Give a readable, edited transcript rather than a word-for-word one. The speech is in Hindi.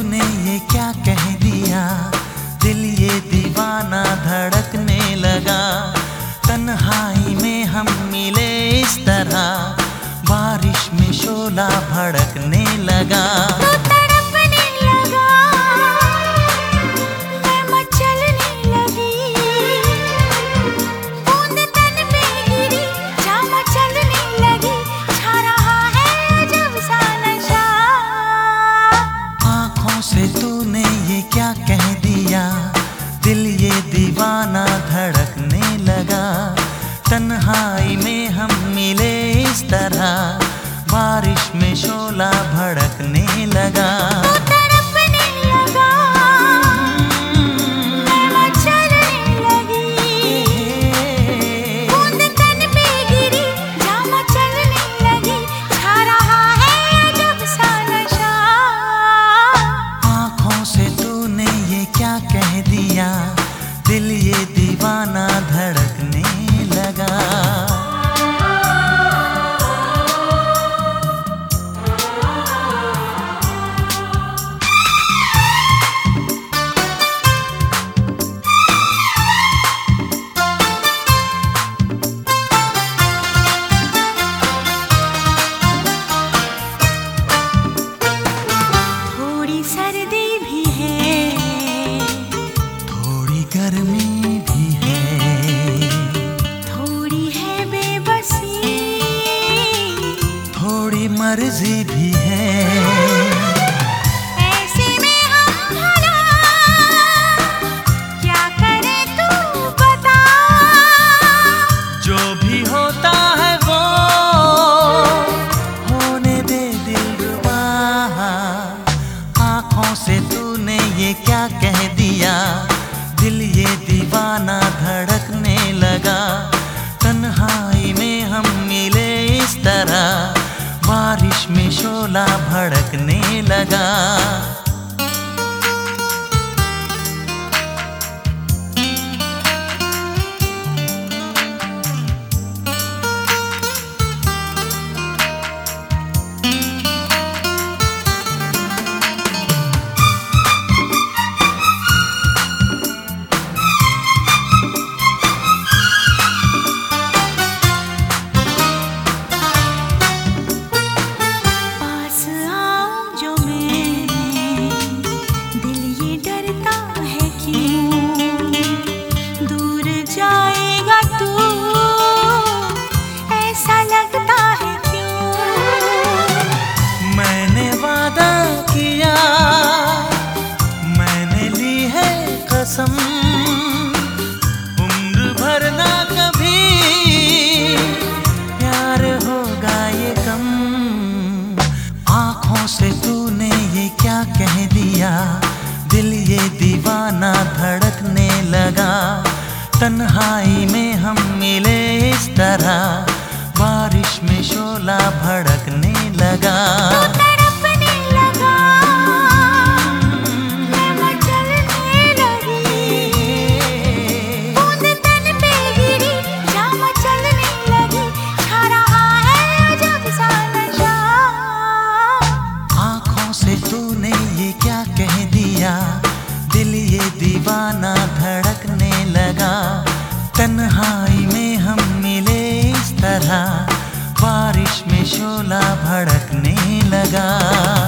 तूने ये क्या कह दिया, दिल ये दीवाना धड़कने लगा। तन्हाई में हम मिले इस तरह, बारिश में शोला भड़कने लगा। तूने ये क्या कह दिया, दिल ये दीवाना धड़कने लगा। तन्हाई में हम मिले इस तरह, बारिश में शोला भड़कने लगा। दिल ये दीवाना धड़कने लगा। थोड़ी सर्दी भी है, गर्मी भी है, थोड़ी है बेबसी, थोड़ी मर्जी भी है। ऐसे में हम भला क्या करें तू बता। जो भी होता है वो होने दे दिलरुबा। आँखों से तूने ये क्या कह दिया, दिल ये दीवाना धड़कने लगा। तन्हाई में हम मिले इस तरह, बारिश में शोला भड़कने लगा। उम्र भर ना कभी प्यार होगा ये कम। आँखों से तूने ये क्या कह दिया, दिल ये दीवाना धड़कने लगा। तन्हाई में हम मिले इस तरह, बारिश में शोला भड़कने लगा। तूने ये क्या कह दिया, दिल ये दीवाना धड़कने लगा। तन्हाई में हम मिले इस तरह, बारिश में शोला भड़कने लगा।